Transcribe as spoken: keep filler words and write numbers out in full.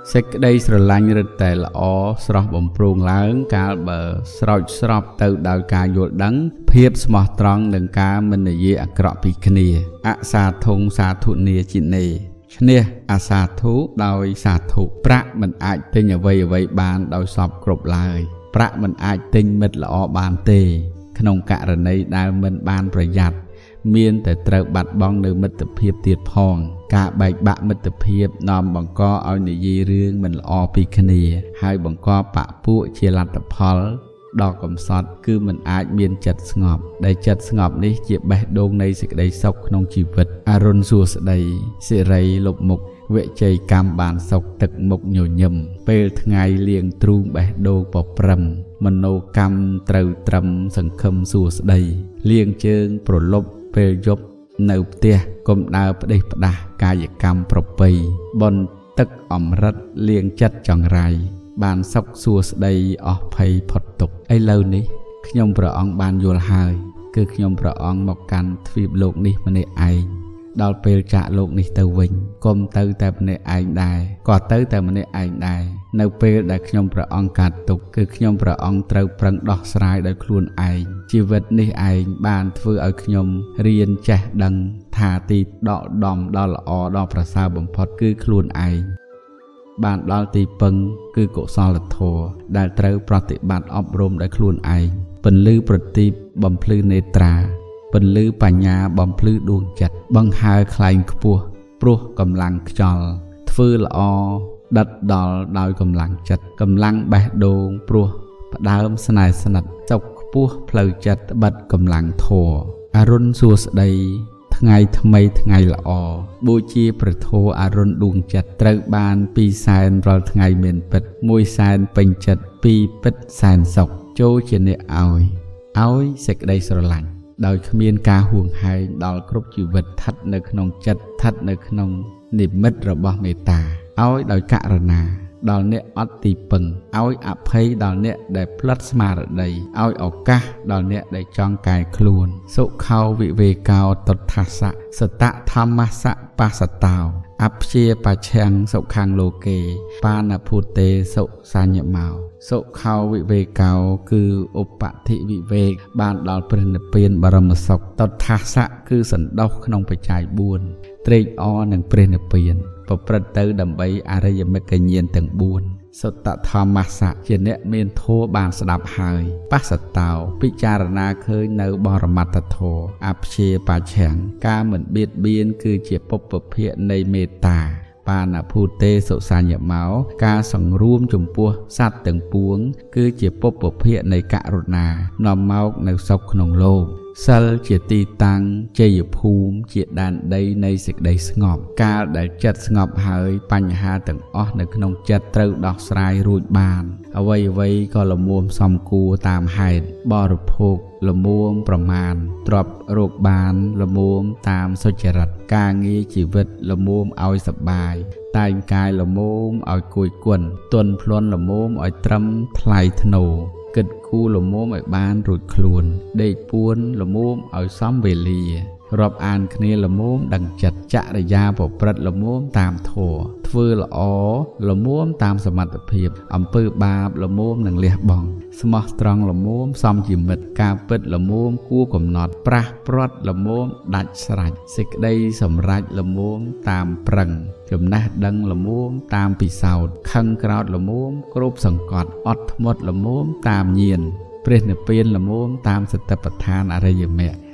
សេចក្តីស្រឡាញ់រឹតតែល្អស្រស់បំព្រងឡើងកាលបើស្រោចស្រពទៅដោយការយល់ដឹងភាពស្មោះត្រង់និងការមិននិយាយអាក្រក់ពីគ្នាអសាធុងសាធុនាជីនេឈ្នះអាសាធុដោយសាធុប្រាក់មិនអាចទិញអ្វីអ្វីបានដោយសពគ្រប់ឡើយប្រាក់មិនអាចទិញមិត្តល្អបានទេក្នុងករណីដែលមិនបានប្រយ័ត្នមានតែត្រូវបាត់បង់នៅមិត្តភាពទៀតផងការបែកបាក់មិត្តភាពនាំបង្កឲ្យនិយាយរឿងមិនល្អពីគ្នាហើយបង្កបពពួកជាលទ្ធផលដ៏កំសត់គឺមិនអាចមានចិត្តស្ងប់ដែលចិត្តស្ងប់នេះជាបេះដូងនៃសេចក្តីសុខក្នុងជីវិតអរុនសួស្តីសិរីលុបមុខវិជ័យកម្មបានសុខទឹកមុខញញឹមពេលថ្ងៃលៀងទ្រូងបេះដូងប្រព្រឹមមនោកម្មត្រូវត្រឹមសង្ឃឹមសួស្តីលៀងជើងប្រលប់ពេលយប់នៅផ្ទះកុំដើរផ្ដេសផ្ដាស់កាយកម្មប្រពៃបនទឹកអមរិតលៀងចិត្តចង្រៃបានសុខសួស្តីអស់ភ័យផុតទុក្ខឥឡូវនេះខ្ញុំព្រះអង្គបានយល់ហើយគឺខ្ញុំព្រះអង្គមកកាន់ទ្វីបលោកនេះម្នាក់ឯងដល់ពេលចាក់លោកនេះទៅវិញកុំទៅតែម្នាក់ឯងដែរក៏ទៅតែម្នាក់ឯងដែរនៅពេលដែលខ្ញុំព្រះអង្គកាត់ទុកគឺខ្ញុំព្រះអង្គត្រូវប្រឹងដោះស្រាយដោយខ្លួនឯងជីវិតនេះឯងបានធ្វើឲ្យខ្ញុំរៀនចេះដឹងថាទីដកដំដ៏ល្អដ៏ប្រសើរបំផុតគឺខ្លួនឯងបានដល់ទីពឹងគឺកុសលធម៌ដែលត្រូវប្រតិបត្តិអប់រំដោយខ្លួនឯងពន្លឺប្រទីបបំភ្លឺនេត្រាពន្លឺបញ្ញាបំភ្លឺដួងចិត្តបង្ហើរខ្លែងខ្ពស់ព្រោះកម្លាំងខ្យល់ធ្វើល្អដិតដល់ដោយកម្លាំងចិត្តកម្លាំងបេះដូងព្រោះផ្ដើមស្នេហ៍ស្និទ្ធសុខខ្ពស់ផ្លូវចិត្តត្បិតកម្លាំងធម៌អរុនសួស្តីថ្ងៃថ្មីថ្ងៃល្អបូជាព្រះធម៌អរុនដួងចិត្តត្រូវបានពីរសែនរាល់ថ្ងៃមានពិតមួយសែនពេញចិត្តពីរពិតសែនសុខចូលជាអ្នកឲ្យឲ្យសេចក្តីស្រឡាញ់ដោយគ្មានការហួងហែងដល់គ្រប់ជីវិតស្ថិតនៅក្នុងចិត្តស្ថិតនៅក្នុងនិមិត្តរបស់មេត្តាឲ្យដោយករណាដល់អ្នកអត់ទីពឹងឲ្យអភ័យដល់អ្នកដែលផ្លិតស្មារតីឲ្យឱកាសដល់អ្នកដែលចង់កែខ្លួនសុខោវិវេកោតថាសៈសតធម្មសៈបសតោអព្យាបច្ឆੰសុខੰលោកេបាណភូតេសុសញ្ញមោសុខោវិវេកោគឺឧបតិវិវេកបានដល់ព្រះនិព្វានបរមសុខតថាសៈគឺសន្តោសក្នុងបច្ច័យបួនត្រេកអរនឹងព្រះនិព្វានប្រព្រឹត្តទៅដើម្បីអរិយមគ្គញ្ញាណទាំងបួនសុតធម្មសៈជាអ្នកមានធម៌បានស្ដាប់ហើយបសតោពិចារណាឃើញនៅបរមត្តធម៌អព្យាបច្ឆੰការមិនបៀតបៀនគឺជាពុព្វភៈនៃមេត្តាបាណភូតេសុសញ្ញមោការសង្រួមចំពោះសត្វទាំងពួងគឺជាពុព្វភៈនៃករុណានាំមកនៅសុខក្នុងលោកសិលជាទីតាំងជ័យភូមិជាដែនដីនៃសេចក្តីស្ងប់កាលដែលចិត្តស្ងប់ហើយបញ្ហាទាំងអស់នៅក្នុងចិត្តត្រូវដោះស្រាយរួចបានអ្វីអ្វីក៏ល្មមសមគួរតាមហេតុបរិភោគល្មមប្រមាណទ្រព្យរកបានល្មមតាមសុចរិតការងារជីវិតល្មមឲ្យសប្បាយតែងកាយល្មមឲ្យគួយគន់ទន់ភ្លន់ល្មមឲ្យត្រឹមថ្លៃថ្នូរគិតគូរល្មមឲ្យបានរួចខ្លួនដេកពួនល្មមឲ្យសមវេលារាប់អានគ្នាល្មមដឹងចិត្តចរិយាប្រព្រឹត្តល្មមតាមធម៌ធ្វើល្អល្មមតាមសមត្ថភាពអំពើបាបល្មមនឹងលះបង់ស្មោះត្រង់ល្មមសមជាមិត្តការពិតល្មមគួរកំណត់ប្រាស់ព្រាត់ល្មមដាច់ស្រេចសេចក្តីសម្រេចល្មមតាមប្រឹងចំណេះដឹងល្មមតាមពិសោធន៍ខឹងក្រោធល្មមគ្រប់សង្កត់អត់ធ្មត់ល្មមតាមញាណព្រះនិព្វានល្មមតាមសតិប្បដ្ឋានអរិយមគ្គ